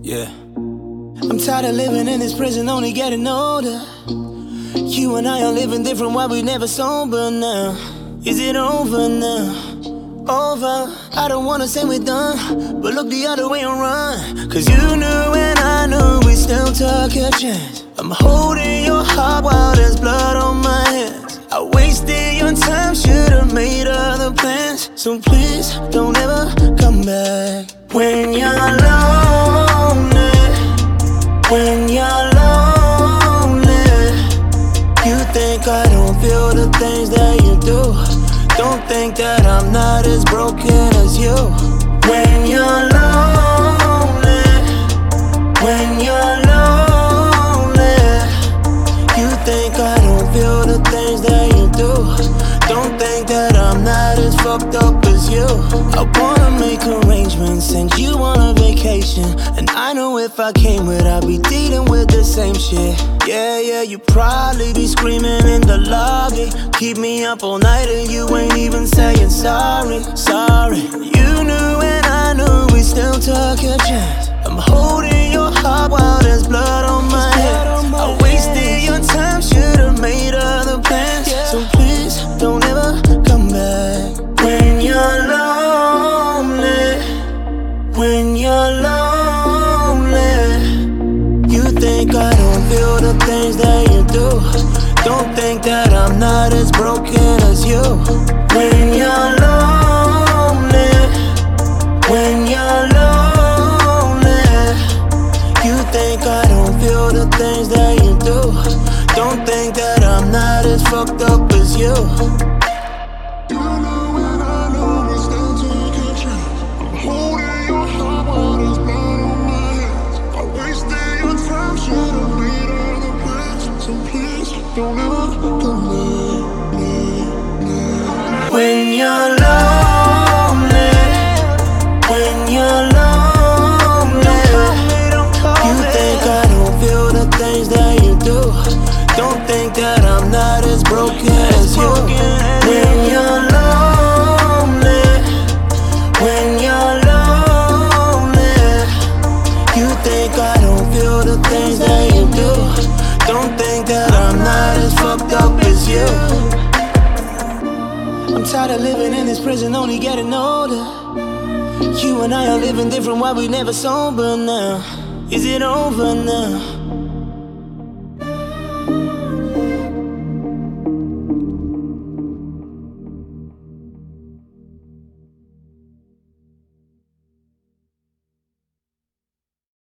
Yeah. I'm tired of living in this prison, only getting older. You and I are living different, why we never sober now? Is it over now? Over. I don't wanna say we're done, but look the other way and run. Cause you knew and I knew we still took a chance. I'm holding your heart while there's blood on my hands. I wasted your time, should've made other plans. So please, don't ever come back. When you're lonely, when you're lonely, you think I don't feel the things that you do. Don't think that I'm not as broken as you. When you're lonely, when you're lonely, you think I don't feel the things that you do. Don't think that I'm not as fucked up as you. I wanna make arrangements, send you on a vacation. And I know if I came with, I'd be dealing with the same shit. Yeah, you probably be screaming in the lobby. Keep me up all night and you ain't even saying sorry. You knew and I knew we still took a chance. I'm holding your heart while there's blood on my hands. I wasted your time, should've made other plans. So please, don't ever come back. When you're lonely, when you're lonely, you think I don't feel the things that you do. Don't think that I'm not as broken as you. When you're lonely, when you're lonely, you think I don't feel the things that you do. Don't think that I'm not as fucked up as you. Don't ever come back. When you're lonely, when you're lonely, you think I don't feel the things that you do. Don't think that I'm not as broken as you. When you're lonely, when you're lonely, you think I don't feel the things that you do. Don't think that I'm not as fucked up as you. I'm tired of living in this prison, only getting older. You and I are living different, why we never sober now? Is it over now?